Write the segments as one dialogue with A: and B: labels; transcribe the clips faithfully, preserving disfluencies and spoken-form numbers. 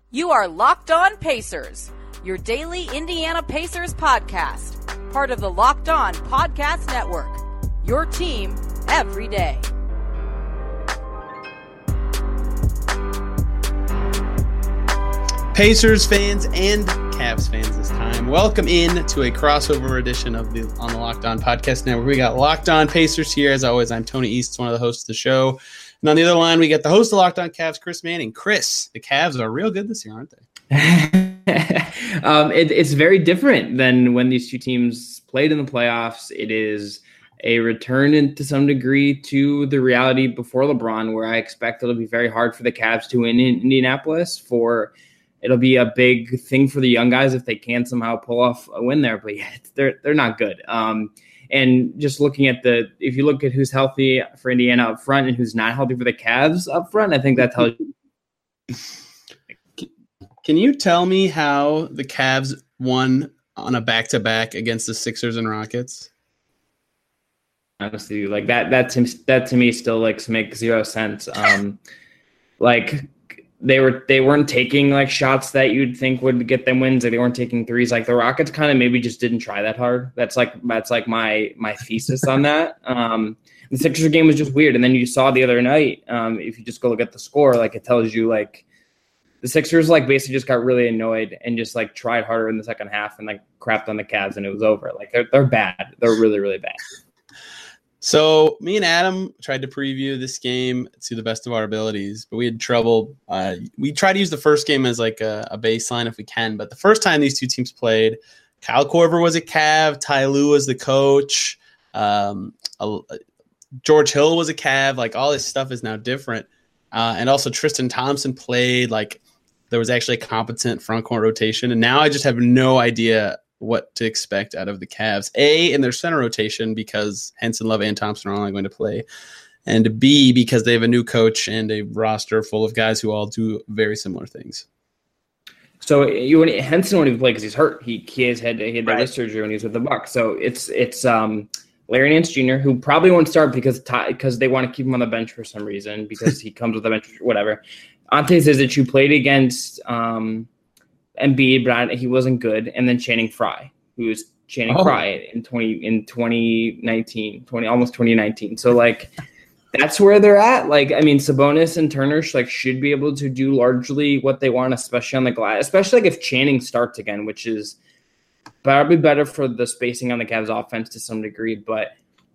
A: You are Locked On Pacers, your daily Indiana Pacers podcast, part of the Locked On Podcast Network, your team every day.
B: Pacers fans and Cavs fans this time, welcome in to a crossover edition of the On the Locked On Podcast Network. We got Locked On Pacers here. As always, I'm Tony East, one of the hosts of the show. And on the other line, we got the host of Locked On Cavs, Chris Manning. Chris, the Cavs are real good this year, aren't
C: they? um, it, it's very different than when these two teams played in the playoffs. It is a return in, to some degree to the reality before LeBron, where I expect it'll be very hard for the Cavs to win in Indianapolis. For it'll be a big thing for the young guys if they can somehow pull off a win there. But yeah, they're they're not good. Um, And just looking at the, if you look at who's healthy for Indiana up front and who's not healthy for the Cavs up front, I think that tells you.
B: Can you tell me how the Cavs won on a back-to-back against the Sixers and Rockets?
C: Honestly, like that, that to, that to me still like makes zero sense. Um, like they were, they weren't taking like shots that you'd think would get them wins. Like they weren't taking threes. Like the Rockets kind of maybe just didn't try that hard. That's like, that's like my, my thesis on that. Um, the Sixers game was just weird. And then you saw the other night, um, if you just go look at the score, like it tells you like the Sixers like basically just got really annoyed and just like tried harder in the second half and like crapped on the Cavs and it was over. Like they're, they're bad. They're really, really bad.
B: So me and Adam tried to preview this game to the best of our abilities, but we had trouble. Uh, we tried to use the first game as like a, a baseline if we can, but the first time these two teams played, Kyle Korver was a Cav, Ty Lue was the coach, um, uh, George Hill was a Cav. Like all this stuff is now different, uh, and also Tristan Thompson played. Like there was actually a competent front court rotation, and now I just have no idea what to expect out of the Cavs. A, in their center rotation, because Henson, Love, and Thompson are only going to play. And B, because they have a new coach and a roster full of guys who all do very similar things.
C: So you Henson won't even play because he's hurt. He he has had he had that
B: Right.
C: wrist surgery when he was with the Bucks. So it's it's um, Larry Nance Junior, who probably won't start because because they want to keep him on the bench for some reason because he comes with the bench, whatever. Ante says that you played against um, Embiid, but he wasn't good, and then Channing Frye, who was Channing
B: Oh.
C: Frye in twenty in twenty nineteen, twenty almost twenty nineteen. So like that's where they're at. Like I mean, Sabonis and Turner like should be able to do largely what they want, especially on the glass. Especially like if Channing starts again, which is probably better for the spacing on the Cavs offense to some degree, but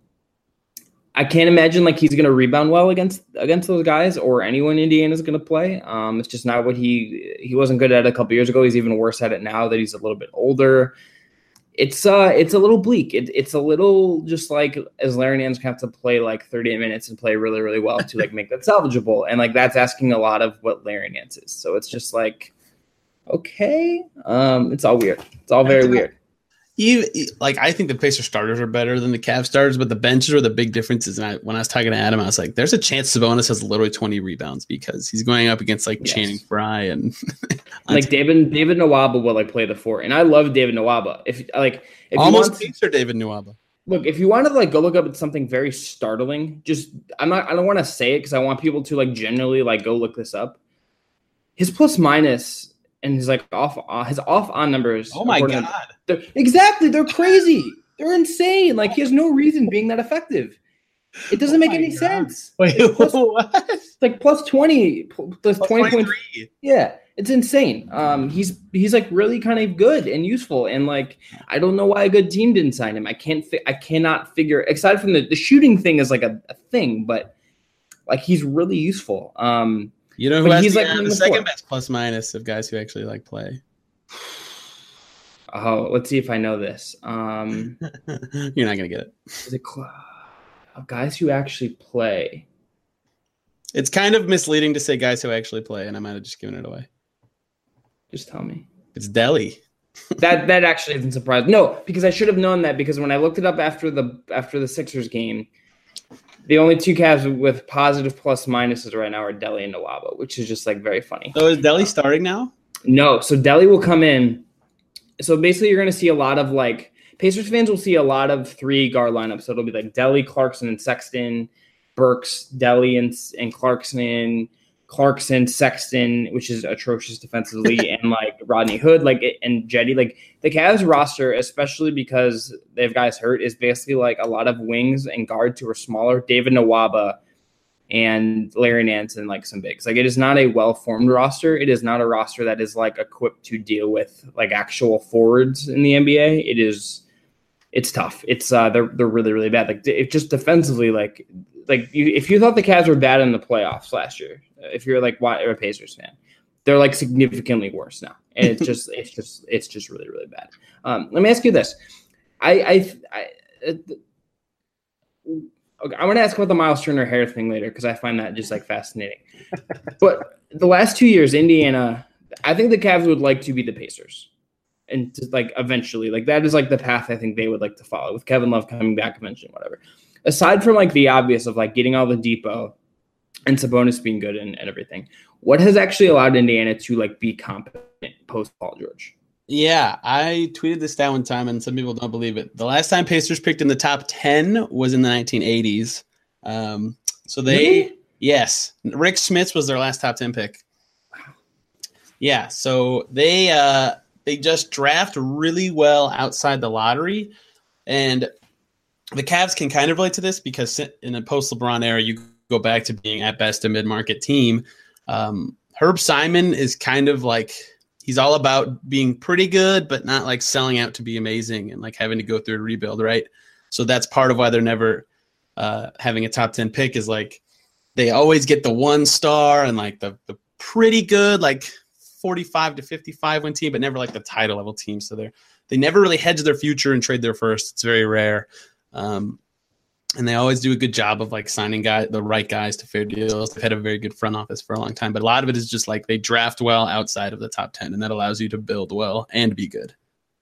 C: I can't imagine like he's going to rebound well against against those guys or anyone Indiana's going to play. Um, it's just not what he he wasn't good at a couple years ago. He's even worse at it now that he's a little bit older. It's uh it's a little bleak. It, it's a little just like as Larry Nance have to play like thirty minutes and play really really well to like make that salvageable, and like that's asking a lot of what Larry Nance is. So it's just like okay, um, it's all weird. It's all very weird.
B: You, like I think the Pacers starters are better than the Cavs starters, but the benches are the big differences. And I, when I was talking to Adam, I was like, "There's a chance Sabonis has literally twenty rebounds because he's going up against like
C: Yes.
B: Channing Frye and
C: like David David Nwaba will like play the four, and I love David Nwaba. If like if
B: almost
C: you want,
B: Pacers David Nwaba.
C: look, if you want to like go look up at something very startling, just I'm not I don't want to say it because I want people to like generally like go look this up. His plus minus and his like off uh, his off on numbers.
B: Oh my
C: according to-
B: god!
C: They're, exactly. They're crazy. They're insane. Like he has no reason being that effective. It doesn't
B: Oh
C: make
B: my
C: any
B: God.
C: sense.
B: Wait,
C: It's plus,
B: what?
C: it's like plus twenty, plus twenty points.
B: twenty-three.
C: Yeah, it's insane. Um, he's he's like really kind of good and useful, and like I don't know why a good team didn't sign him. I can't. Fi- I cannot figure. Aside from the the shooting thing is like a, a thing, but like he's really useful. Um,
B: You know who
C: But
B: has
C: he's
B: the,
C: like
B: uh,
C: playing
B: the
C: the
B: second
C: four.
B: best plus minus of guys who actually like play?
C: oh, let's see if I know this. Um,
B: You're not gonna get it.
C: is it cl- of guys who actually play?
B: It's kind of misleading to say guys who actually play, and I might have just given it away.
C: Just tell me.
B: It's Delhi.
C: That that actually isn't surprising. No, because I should have known that because when I looked it up after the after the Sixers game, the only two Cavs with positive plus minuses right now are Delhi and Nwaba, which is just like very funny.
B: So is Delhi starting now?
C: No, so Delhi will come in. So basically, you're going to see a lot of like Pacers fans will see a lot of three guard lineups. So it'll be like Delhi, Clarkson, and Sexton, Burks, Delhi, and and Clarkson, Clarkson, Sexton, which is atrocious defensively, and like Rodney Hood, like and Jetty, like the Cavs roster, especially because they have guys hurt, is basically like a lot of wings and guards who are smaller. David Nwaba and Larry Nance and like some bigs. Like it is not a well-formed roster. It is not a roster that is like equipped to deal with like actual forwards in the N B A. It is, it's tough. It's uh, they're they're really really bad. Like it just defensively, like like you, if you thought the Cavs were bad in the playoffs last year, if you're like a Pacers fan, they're like significantly worse now, and it's just it's just it's just really really bad. Um, let me ask you this: I I. I uh, Okay, I want to ask about the Miles Turner hair thing later because I find that just like fascinating. But the last two years, Indiana, I think the Cavs would like to be the Pacers, and to, like eventually, like that is like the path I think they would like to follow with Kevin Love coming back eventually, whatever. Aside from like the obvious of like getting all the Depot and Sabonis being good and, and everything, what has actually allowed Indiana to like be competent post Paul George?
B: Yeah, I tweeted this down one time, and some people don't believe it. The last time Pacers picked in the top ten was in the nineteen eighties. Um, so they, really? Yes, Rick Smits was their last top ten pick. Yeah, so they uh, they just draft really well outside the lottery, and the Cavs can kind of relate to this because in the post-LeBron era, you go back to being at best a mid-market team. Um, Herb Simon is kind of like – he's all about being pretty good, but not like selling out to be amazing and like having to go through a rebuild, right? So that's part of why they're never uh, having a top ten pick is like they always get the one star and like the, the pretty good, like forty-five to fifty-five win team, but never like the title level team. So they're, they never really hedge their future and trade their first. It's very rare. Um, And they always do a good job of like signing guy the right guys to fair deals. They've had a very good front office for a long time, but a lot of it is just like they draft well outside of the top ten, and that allows you to build well and be good.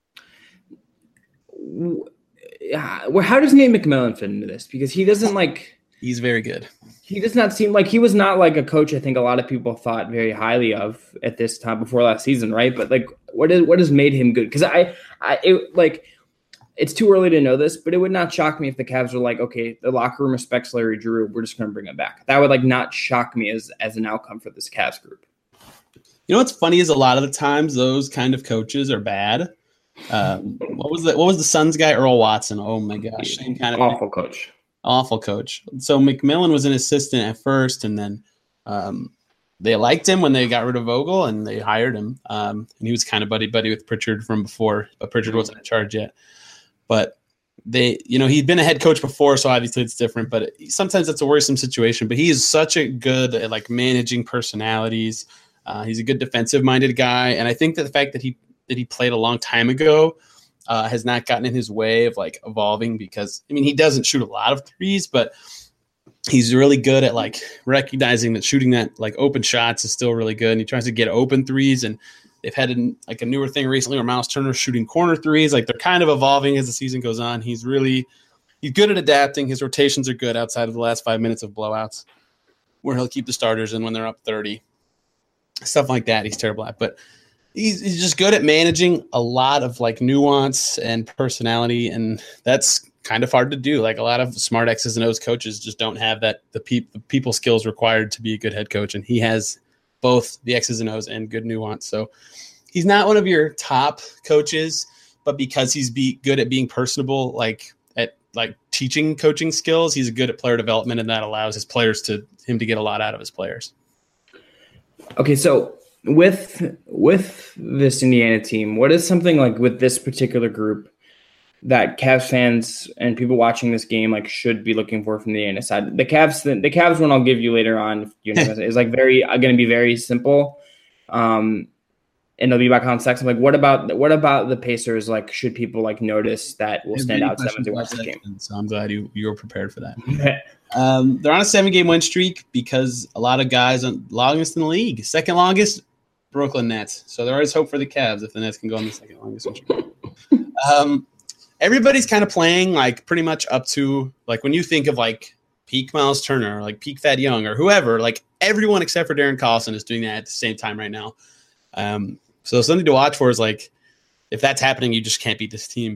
C: Well, how does Nate McMillan fit into this? Because he doesn't like.
B: He's very good.
C: He does not seem like he was not like a coach I think a lot of people thought very highly of at this time before last season, right? But like, what is what has made him good? Because I, I it, like. It's too early to know this, but it would not shock me if the Cavs were like, okay, the locker room respects Larry Drew. We're just going to bring him back. That would like not shock me as, as an outcome for this Cavs group.
B: You know what's funny is a lot of the times those kind of coaches are bad. Um, what was the what was the Suns guy, Earl Watson? Oh my gosh, same kind of
C: awful coach.
B: Awful coach. So McMillan was an assistant at first, and then um, they liked him when they got rid of Vogel, and they hired him. Um, and he was kind of buddy buddy with Pritchard from before, but Pritchard wasn't in charge yet. But they, you know, he'd been a head coach before, so obviously it's different. But it, sometimes it's a worrisome situation. But he is such a good at like managing personalities. Uh, he's a good defensive-minded guy, and I think that the fact that he that he played a long time ago uh, has not gotten in his way of like evolving. Because I mean, he doesn't shoot a lot of threes, but he's really good at like recognizing that shooting that like open shots is still really good. And he tries to get open threes, and they've had a, like a newer thing recently where Miles Turner shooting corner threes. Like they're kind of evolving as the season goes on. He's really he's good at adapting. His rotations are good outside of the last five minutes of blowouts, where he'll keep the starters in when they're up thirty. Stuff like that he's terrible at. But he's, he's just good at managing a lot of like nuance and personality, and that's kind of hard to do. Like a lot of smart X's and O's coaches just don't have that the, pe- the people skills required to be a good head coach, and he has both the X's and O's and good nuance. So he's not one of your top coaches, but because he's be good at being personable, like at like teaching coaching skills, he's good at player development, and that allows his players to him to get a lot out of his players.
C: Okay, so with with this Indiana team, what is something like with this particular group that Cavs fans and people watching this game like should be looking for from the Indiana side? The Cavs, the, the Cavs one I'll give you later on. If you know, is like very uh, going to be very simple, um, and it'll be about context. I'm like, what about what about the Pacers? Like, should people like notice that will stand out seven to watch this game?
B: So I'm glad you you were prepared for that. um, they're on a seven game win streak because a lot of guys on longest in the league, second longest, Brooklyn Nets. So there is hope for the Cavs if the Nets can go on the second longest win streak. Um, everybody's kind of playing like pretty much up to like when you think of like peak Miles Turner, or like peak Thad Young, or whoever, like everyone except for Darren Collison is doing that at the same time right now. Um, so something to watch for is like if that's happening, you just can't beat this team. But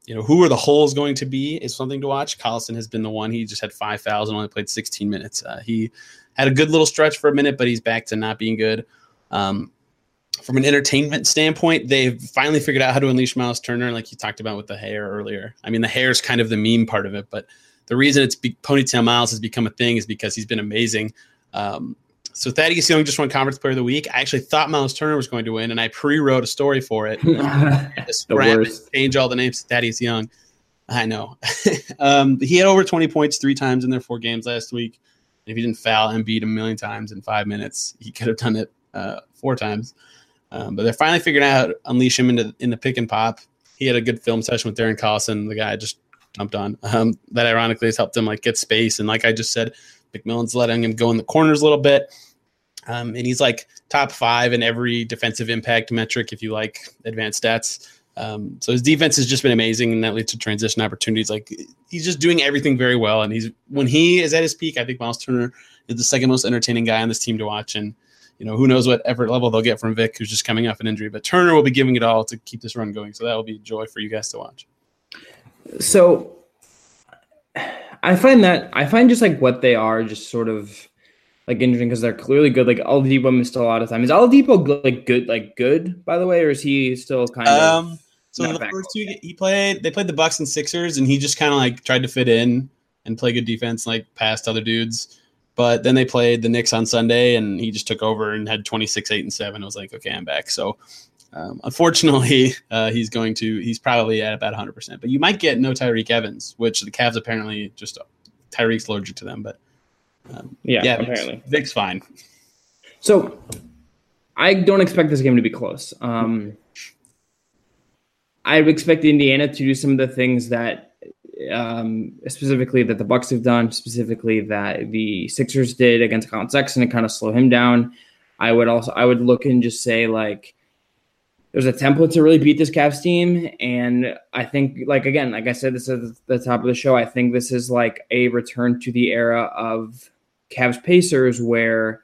B: you know, who are the holes going to be is something to watch. Collison has been the one. He just had five fouls and only played sixteen minutes. Uh, he had a good little stretch for a minute, but he's back to not being good. Um, from an entertainment standpoint, they've finally figured out how to unleash Miles Turner, like you talked about with the hair earlier. I mean, the hair is kind of the meme part of it, but the reason it's be- Ponytail Miles has become a thing is because he's been amazing. Um, so Thaddeus Young just won Conference Player of the Week. I actually thought Miles Turner was going to win, and I pre-wrote a story for it. Just
C: the worst.
B: Change all the names to Thaddeus Young. I know. um, he had over twenty points three times in their four games last week. If he didn't foul Embiid a million times in five minutes, he could have done it uh, four times. Um, but they're finally figuring out how to unleash him into in the pick and pop. He had a good film session with Darren Collison, the guy I just jumped on. Um, that ironically has helped him like get space. And like I just said, McMillan's letting him go in the corners a little bit. Um, and he's like top five in every defensive impact metric if you like advanced stats. Um, so his defense has just been amazing, and that leads to transition opportunities. Like he's just doing everything very well. And he's when he is at his peak, I think Miles Turner is the second most entertaining guy on this team to watch. And you know, who knows what effort level they'll get from Vic, who's just coming off an injury. But Turner will be giving it all to keep this run going. So that will be a joy for you guys to watch.
C: So I find that I find just like what they are just sort of like interesting because they're clearly good. Like Oladipo missed a lot of time. Is Oladipo like good, like good, by the way, or is he still kind of?
B: Um, so the first two he played, they played the Bucks and Sixers, and he just kind of like tried to fit in and play good defense, like past other dudes. But then they played the Knicks on Sunday, and he just took over and had twenty-six, eight, and seven. I was like, okay, I'm back. So um, unfortunately, uh, he's going to he's probably at about one hundred percent. But you might get no Tyreek Evans, which the Cavs apparently just Tyreek's allergic to them, but. Um,
C: yeah,
B: yeah,
C: apparently
B: Vic's, Vic's fine.
C: So I don't expect this game to be close. Um, I expect Indiana to do some of the things that um, specifically that the Bucks have done, specifically that the Sixers did against Colin Sexton and kind of slow him down. I would also I would look and just say like there's a template to really beat this Cavs team. And I think, like, again, like I said, this is at the top of the show, I think this is like a return to the era of Cavs Pacers where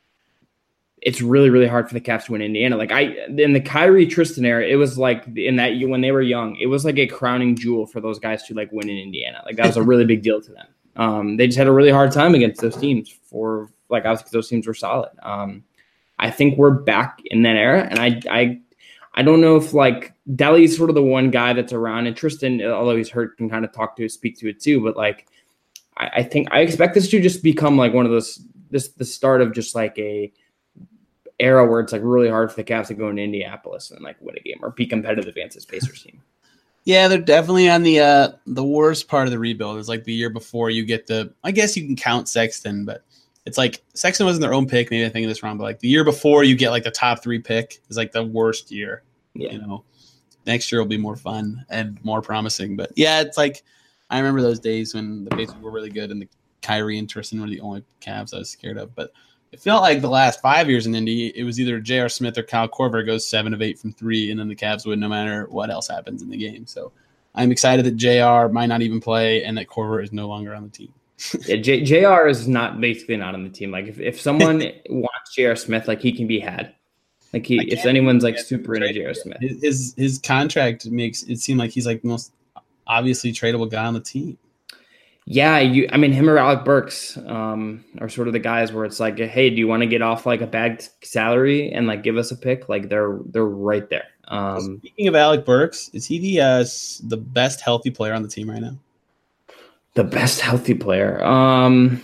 C: it's really, really hard for the Cavs to win Indiana. Like I, in the Kyrie Tristan era, it was like in that when they were young, it was like a crowning jewel for those guys to like win in Indiana. Like that was a really big deal to them. Um, they just had a really hard time against those teams for like, obviously because those teams were solid. Um, I think we're back in that era. And I, I, I don't know if like Delly's sort of the one guy that's around, and Tristan, although he's hurt, can kind of talk to it, speak to it too. But like, I, I think I expect this to just become like one of those, this, the start of just like a era where it's like really hard for the Cavs to go into Indianapolis and like win a game or be competitive against this Pacers team.
B: Yeah, they're definitely on the uh, the worst part of the rebuild. It's like the year before you get the, I guess you can count Sexton, but it's like Sexton wasn't their own pick. Maybe I think of this wrong, but like the year before you get like the top three pick is like the worst year.
C: Yeah.
B: You know, next year will be more fun and more promising. But yeah, it's like I remember those days when the Pacers were really good and the Kyrie and Tristan were the only Cavs I was scared of. But it felt like the last five years in Indy, it was either J R. Smith or Kyle Korver goes seven of eight from three, and then the Cavs win no matter what else happens in the game. So I'm excited that J R might not even play and that Korver is no longer on the team.
C: yeah, J- JR is not basically not on the team. Like if, if someone wants J R. Smith, like he can be had. Like he, if anyone's like super into J R. Smith,
B: his his contract makes it seem like he's like the most obviously tradable guy on the team.
C: Yeah, you. I mean, him or Alec Burks um, are sort of the guys where it's like, hey, do you want to get off like a bad salary and like give us a pick? Like they're they're right there. Um,
B: Speaking of Alec Burks, is he the uh, the best healthy player on the team right now?
C: The best healthy player? Um,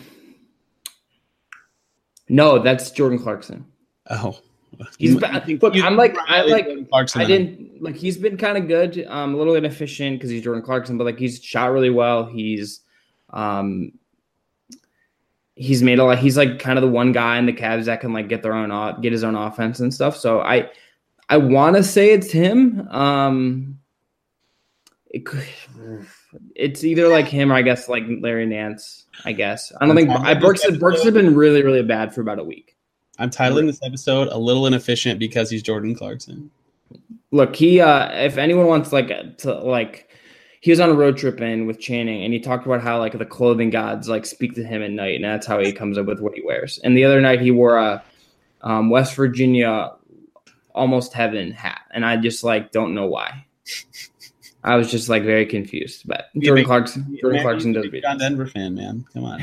C: no, that's Jordan Clarkson.
B: Oh,
C: he's been, look. I'm like I like I didn't like he's been kind of good. Um, a little inefficient because he's Jordan Clarkson, but like he's shot really well. He's Um, he's made a lot. He's like kind of the one guy in the Cavs that can like get their own, get his own offense and stuff. So I, I want to say it's him. Um, it could, it's either like him or I guess like Larry Nance. I guess I don't think I Burks. Burks has been really, really bad for about a week.
B: I'm titling this episode "A Little Inefficient" because he's Jordan Clarkson.
C: Look, he. Uh, if anyone wants like to like. He was on a road trip in with Channing, and he talked about how like the clothing gods like speak to him at night, and that's how he comes up with what he wears. And the other night he wore a um, West Virginia almost heaven hat, and I just like don't know why. I was just like very confused. But Jordan
B: big,
C: Clarkson, Jordan
B: man,
C: Clarkson does
B: be John Denver fan, man. Come on,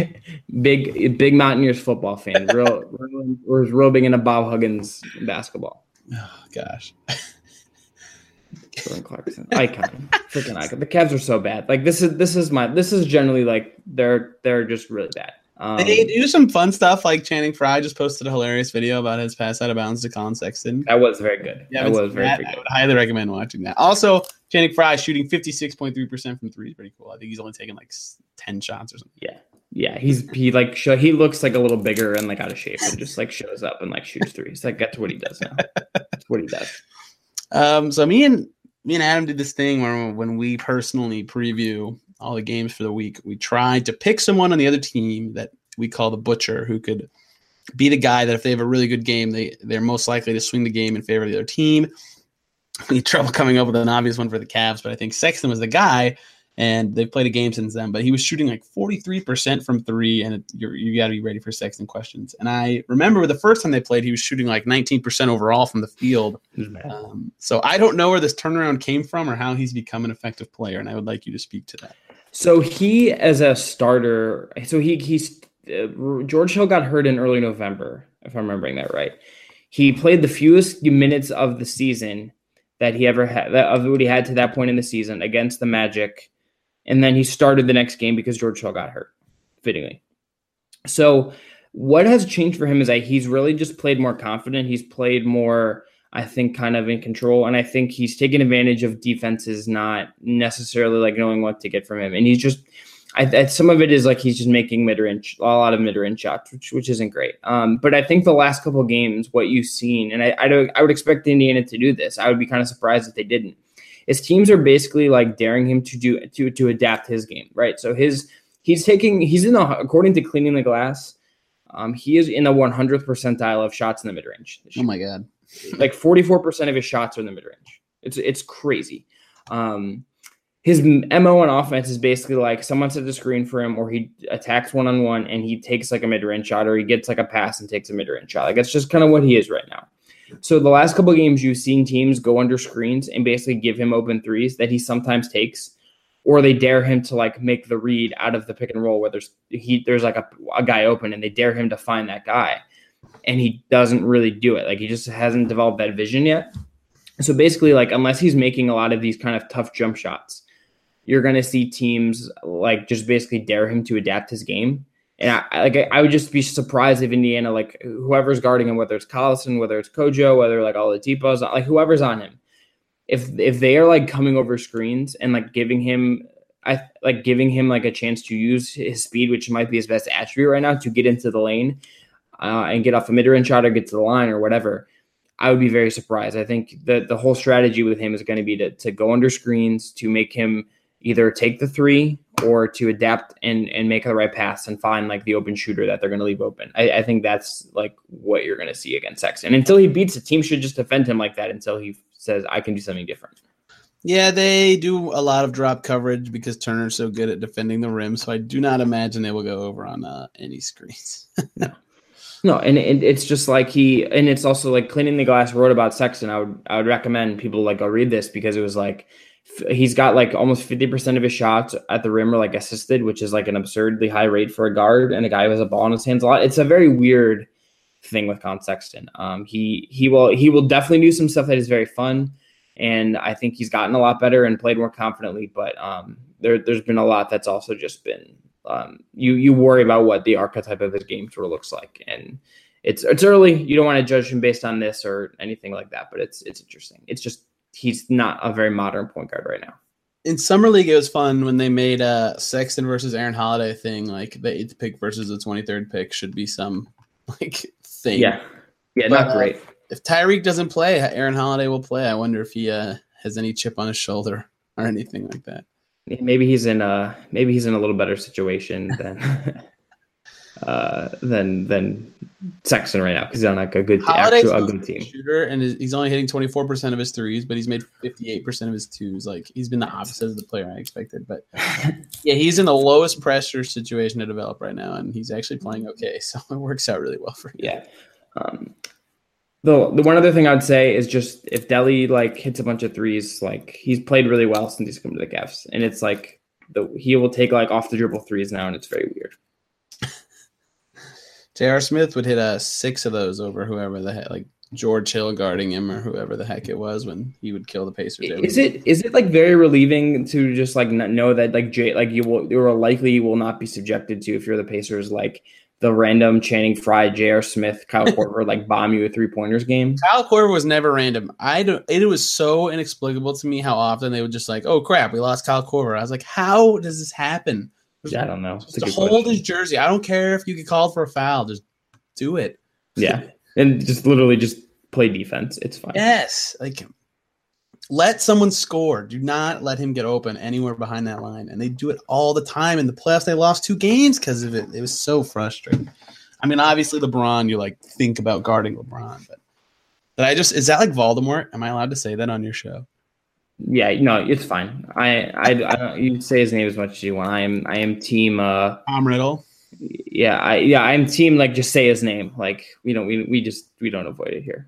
C: big big Mountaineers football fan. Real, real was real big into Bob Huggins basketball.
B: Oh gosh.
C: Jordan Clarkson, icon, freaking icon. The Cavs are so bad. Like this is this is my this is generally like they're they're just really bad. Um,
B: they do some fun stuff. Like Channing Frye just posted a hilarious video about his pass out of bounds to Colin Sexton.
C: That was very good.
B: Yeah,
C: that was very,
B: that,
C: very good.
B: I would highly recommend watching that. Also, Channing Frye shooting fifty-six point three percent from three is pretty cool. I think he's only taken like ten shots or something.
C: Yeah, yeah. He's he like show, he looks like a little bigger and like out of shape and just like shows up and like shoots threes. Like that's what he does now. That's what he does.
B: Um. So me and me and Adam did this thing where when we personally preview all the games for the week, we tried to pick someone on the other team that we call the butcher, who could be the guy that if they have a really good game, they, they're most likely to swing the game in favor of the other team. We had trouble coming up with an obvious one for the Cavs, but I think Sexton was the guy, and they've played a game since then. But he was shooting like forty-three percent from three, and it, you're, you got to be ready for Sexton questions. And I remember the first time they played, he was shooting like nineteen percent overall from the field. Um, so I don't know where this turnaround came from or how he's become an effective player, and I would like you to speak to that.
C: So he, as a starter, so he he's uh, George Hill got hurt in early November, if I'm remembering that right. He played the fewest minutes of the season that he ever had, of what he had to that point in the season against the Magic, and then he started the next game because George Hill got hurt, fittingly. So what has changed for him is that he's really just played more confident. He's played more, I think, kind of in control. And I think he's taken advantage of defenses not necessarily like knowing what to get from him. And he's just, I, I some of it is like he's just making mid-range, a lot of mid-range shots, which which isn't great. Um, but I think the last couple of games, what you've seen, and I I, don't, I would expect Indiana to do this. I would be kind of surprised if they didn't. His teams are basically like daring him to do to to adapt his game, right? So his he's taking he's in the according to Cleaning the Glass, um, he is in the one hundredth percentile of shots in the mid-range.
B: Oh my god.
C: Like forty-four percent of his shots are in the mid-range. It's it's crazy. Um, his M O on offense is basically like someone sets a screen for him, or he attacks one-on-one and he takes like a mid-range shot, or he gets like a pass and takes a mid-range shot. Like that's just kind of what he is right now. So the last couple of games you've seen teams go under screens and basically give him open threes that he sometimes takes, or they dare him to like make the read out of the pick and roll where there's he there's like a, a guy open and they dare him to find that guy. And he doesn't really do it. Like he just hasn't developed that vision yet. So basically, like unless he's making a lot of these kind of tough jump shots, you're going to see teams like just basically dare him to adapt his game. And I like I would just be surprised if Indiana, like whoever's guarding him, whether it's Collison, whether it's Kojo, whether like Oladipo's, like whoever's on him, if if they are like coming over screens and like giving him, I like giving him like a chance to use his speed, which might be his best attribute right now, to get into the lane. Uh, and get off a mid-range shot or get to the line or whatever, I would be very surprised. I think that the whole strategy with him is going to be to, to go under screens, to make him either take the three or to adapt and, and make the right pass and find like the open shooter that they're going to leave open. I, I think that's like what you're going to see against Sexton. Until he beats the team, should just defend him like that until he says, I can do something different.
B: Yeah, they do a lot of drop coverage because Turner's so good at defending the rim. So I do not imagine they will go over on uh, any screens.
C: No. No, and it, it's just like he, and it's also like Cleaning the Glass wrote about Sexton. I would, I would recommend people like go read this because it was like he's got like almost fifty percent of his shots at the rim are like assisted, which is like an absurdly high rate for a guard and a guy who has a ball in his hands a lot. It's a very weird thing with Colin Sexton. Um, he he will he will definitely do some stuff that is very fun, and I think he's gotten a lot better and played more confidently. But um, there there's been a lot that's also just been. Um, you you worry about what the archetype of his game sort of looks like, and it's it's early. You don't want to judge him based on this or anything like that, but it's it's interesting. It's just he's not a very modern point guard right now.
B: In Summer League, it was fun when they made a Sexton versus Aaron Holiday thing. Like the eighth pick versus the twenty-third pick should be some like thing.
C: Yeah, yeah,
B: but,
C: not great.
B: Uh, if Tyreek doesn't play, Aaron Holiday will play. I wonder if he uh, has any chip on his shoulder or anything like that.
C: Maybe he's in a maybe he's in a little better situation than uh, than than Sexton right now because he's on like a good
B: Holiday's
C: actual a good team
B: shooter, and he's only hitting twenty-four percent of his threes, but he's made fifty-eight percent of his twos. Like he's been the opposite of the player I expected. But yeah, he's in the lowest pressure situation to develop right now, and he's actually playing okay, so it works out really well for him.
C: Yeah. Um, The the one other thing I'd say is just if Delhi like hits a bunch of threes, like he's played really well since he's come to the Cavs, and it's like the he will take like off the dribble threes now, and it's very weird.
B: J R. Smith would hit a six of those over whoever the heck, like George Hill guarding him or whoever the heck it was when he would kill the Pacers.
C: Is it is it like very relieving to just like not know that like Jay like you will you are likely will not be subjected to if you're the Pacers like the random Channing Frye, J R. Smith, Kyle Korver like bomb you with three pointers game?
B: Kyle Korver was never random. I don't. It was so inexplicable to me how often they would just like, oh crap, we lost Kyle Korver. I was like, how does this happen?
C: Yeah, I don't know.
B: Just to hold his jersey. I don't care if you get called for a foul. Just do it.
C: Yeah, and just literally just play defense. It's fine.
B: Yes, like let someone score. Do not let him get open anywhere behind that line. And they do it all the time. In the playoffs, they lost two games because of it. It was so frustrating. I mean, obviously LeBron, you like think about guarding LeBron, but but I just is that like Voldemort? Am I allowed to say that on your show?
C: Yeah, no, it's fine. I, I, I don't. You can say his name as much as you want. I am, I am team. Uh,
B: Tom Riddle.
C: Yeah, I, yeah, I'm team. Like, just say his name. Like, we don't, we, we just, we don't avoid it here.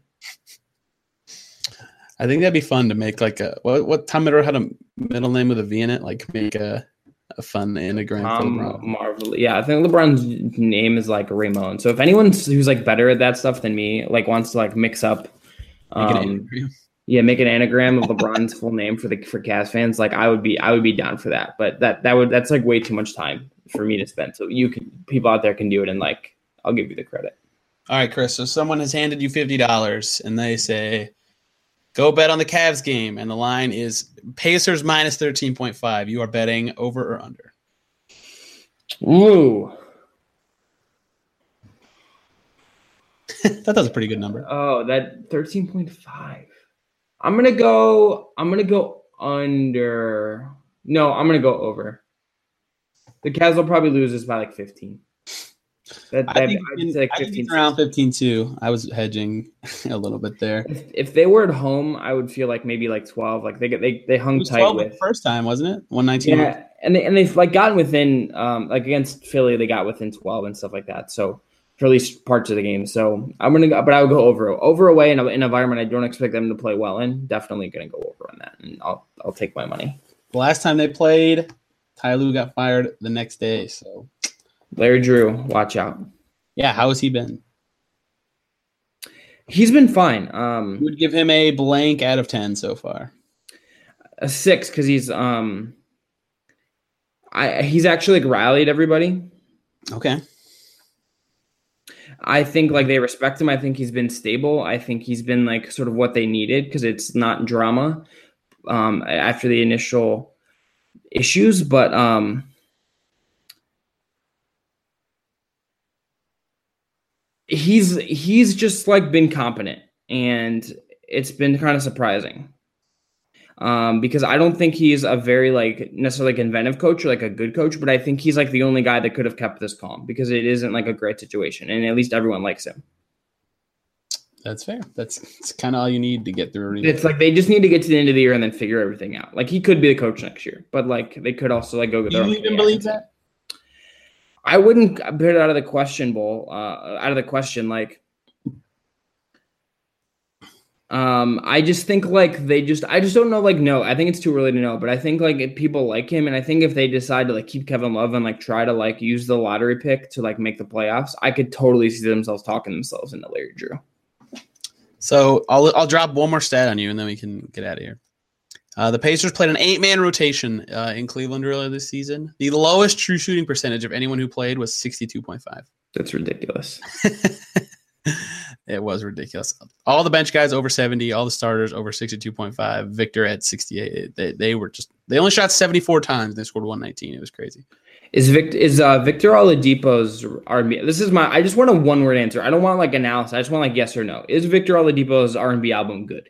B: I think that'd be fun to make like a what? What Tom Riddle had a middle name with a V in it. Like, make a a fun anagram.
C: Tom for Marvel. Yeah, I think LeBron's name is like Ramon. So if anyone who's like better at that stuff than me, like wants to like mix up. Um, Yeah, make an anagram of LeBron's full name for the for Cavs fans. Like I would be, I would be down for that. But that that would that's like way too much time for me to spend. So you can people out there can do it, and like I'll give you the credit.
B: All right, Chris. So someone has handed you fifty dollars, and they say, "Go bet on the Cavs game," and the line is Pacers minus thirteen point five. You are betting over or under?
C: Ooh,
B: that was a pretty good number.
C: Oh, that thirteen point five. I'm gonna go. I'm gonna go under. No, I'm gonna go over. The Cavs will probably lose this by like fifteen. That, that,
B: I think, I'd say like I fifteen think around fifteen too. I was hedging a little bit there.
C: If, if they were at home, I would feel like maybe like twelve. Like they they they hung tight with
B: the first time, wasn't it? one nineteen.
C: Yeah, and they and they've like gotten within um like against Philly, they got within twelve and stuff like that. So. For at least parts of the game. So I'm going to go, but I would go over, over away in, a, in an environment I don't expect them to play well in. Definitely going to go over on that. And I'll, I'll take my money.
B: The last time they played, Ty Lue got fired the next day. So
C: Larry Drew, watch out.
B: Yeah. How has he been?
C: He's been fine. Um,
B: you would give him a blank out of ten so far.
C: A six. Cause he's, um, I, he's actually like rallied everybody.
B: Okay.
C: I think like they respect him. I think he's been stable. I think he's been like sort of what they needed because it's not drama um, after the initial issues. But um, he's he's just like been competent, and it's been kind of surprising. Um, because I don't think he's a very like necessarily like inventive coach or like a good coach, but I think he's like the only guy that could have kept this calm because it isn't like a great situation, and at least everyone likes him.
B: That's fair. That's, that's kind of all you need to get through.
C: It's like they just need to get to the end of the year and then figure everything out. Like he could be the coach next year, but like they could also like go.
B: Do you even believe that?
C: I wouldn't put it out of the question, Bull. Uh, out of the question, like. Um, I just think like they just, I just don't know. Like, no, I think it's too early to know, but I think like if people like him, and I think if they decide to like keep Kevin Love and like try to like use the lottery pick to like make the playoffs, I could totally see themselves talking themselves into Larry Drew.
B: So I'll I'll drop one more stat on you, and then we can get out of here. Uh, the Pacers played an eight-man rotation uh, in Cleveland earlier this season. The lowest true shooting percentage of anyone who played was sixty-two point five.
C: That's ridiculous.
B: It was ridiculous. All the bench guys over seventy, all the starters over sixty-two point five. Victor at sixty-eight. They they were just they only shot seventy-four times. They scored one nineteen. It was crazy.
C: Is Victor is uh, Victor Oladipo's R and B? This is my. I just want a one word answer. I don't want like analysis. I just want like yes or no. Is Victor Oladipo's R and B album good?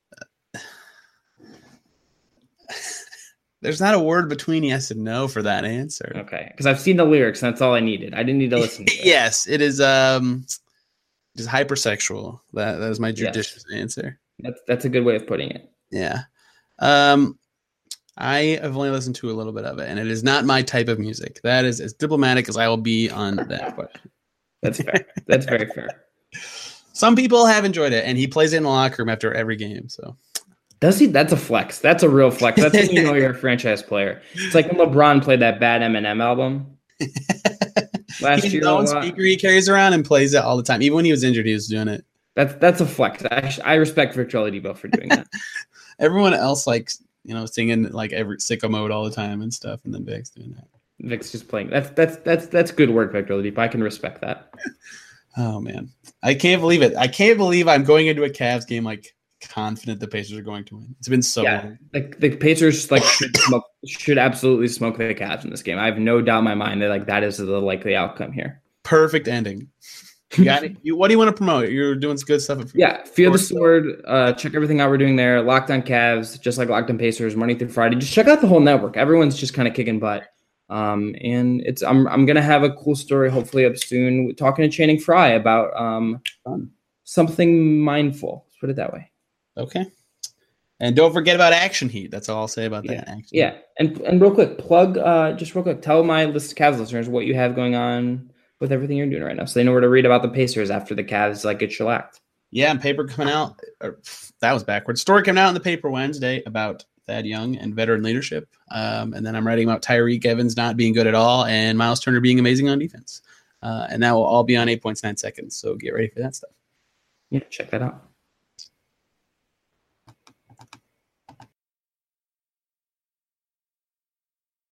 B: There's not a word between yes and no for that answer.
C: Okay, because I've seen the lyrics. And that's all I needed. I didn't need to listen to it.
B: Yes, it is. Um, it is hypersexual. That that is my judicious yes. answer.
C: That's that's a good way of putting it.
B: Yeah. Um, I have only listened to a little bit of it, and it is not my type of music. That is as diplomatic as I will be on that question.
C: That's fair. That's very fair.
B: Some people have enjoyed it, and he plays it in the locker room after every game. So
C: does he? That's a flex. That's a real flex. That's when you know you're a franchise player. It's like when LeBron played that bad Eminem album last
B: He's
C: year.
B: his own speaker he carries around and plays it all the time. Even when he was injured, he was doing it.
C: That's that's a flex. I, I respect Victor Oladipo for doing that.
B: Everyone else likes, you know, singing like every sicko mode all the time and stuff, and then Vic's doing that.
C: Vic's just playing. That's that's that's that's good work, Victor Oladipo. I can respect that.
B: Oh man, I can't believe it. I can't believe I'm going into a Cavs game like confident the Pacers are going to win. It's been so
C: yeah,
B: long.
C: Like the Pacers like should smoke, should absolutely smoke the Cavs in this game. I have no doubt in my mind that like that is the likely outcome here.
B: Perfect ending. You got it. You, what do you want to promote? You're doing some good stuff. At
C: yeah, Fear the Sword. Uh, check everything out we're doing there. Locked on Cavs, just like Locked on Pacers, Monday through Friday. Just check out the whole network. Everyone's just kind of kicking butt. Um, and it's I'm I'm gonna have a cool story hopefully up soon. Talking to Channing Frye about um something mindful. Let's put it that way.
B: Okay. And don't forget about Action Heat. That's all I'll say about
C: Yeah,
B: that. Action
C: yeah.
B: Heat.
C: And and real quick, plug uh just real quick. Tell my list Cavs listeners what you have going on with everything you're doing right now, so they know where to read about the Pacers after the Cavs like get shellacked.
B: Yeah, and paper coming out. Or, that was backwards. Story coming out in the paper Wednesday about Thad Young and veteran leadership. Um, and then I'm writing about Tyreek Evans not being good at all and Miles Turner being amazing on defense. Uh, and that will all be on eight point nine seconds. So get ready for that stuff.
C: Yeah, check that out.